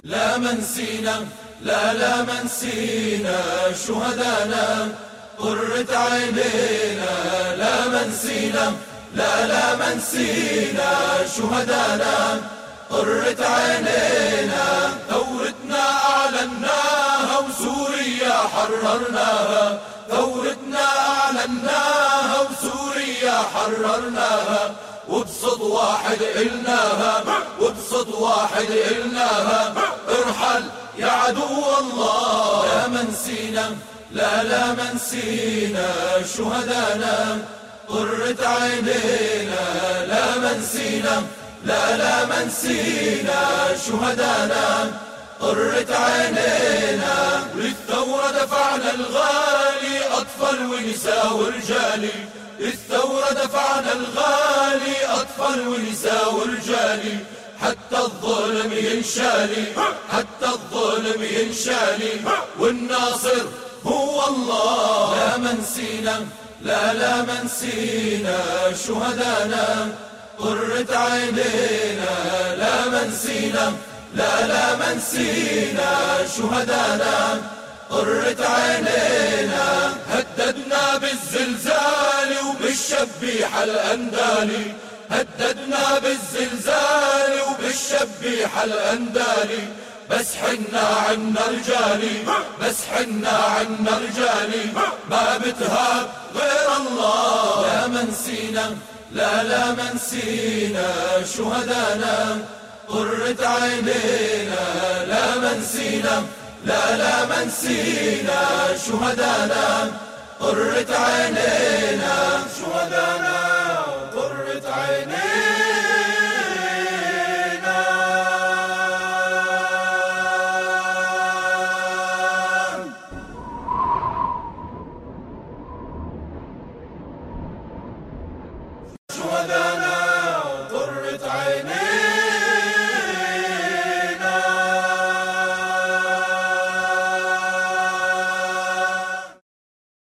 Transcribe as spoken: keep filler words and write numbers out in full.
لا منسينا، لا لا منسينا شهدانا قرة عينينا. لا منسينا، لا لا منسينا شهدانا قرة عينينا. ثورتنا أعلناها وسوريا حررناها، ثورتنا أعلناها وسوريا حررناها. وبصوت واحد قلناها، وبصوت واحد قلناها، ارحل يا عدو الله. لا منسينا، لا لا منسينا شهدانا قرة عينينا. لا منسينا، لا لا منسينا شهدانا قرة عينينا. للثورة دفعنا الغالي أطفال ونساء ورجالي، للثورة دفعنا الغالي أطفال ونساء ورجالي. حتى الظلم ينشالي، حتى الظلم ينشالي، والناصر هو الله. لا منسينا، لا لا منسينا شهدانا قرة عينينا. لا منسينا، لا لا منسينا شهدانا قرة عينينا. هددنا بالزلزال وبالشبيحة الأندالي، هددنا بالزلزال وبالشبيحة الأندالي. بس حنا عنا رجالي، بس حنا عنا رجالي، ما بتهاب غير الله. لا منسينا، لا لا منسينا شهدانا قرة عينينا. لا منسينا، لا لا منسينا شهدانا قرة عينينا. شهدانا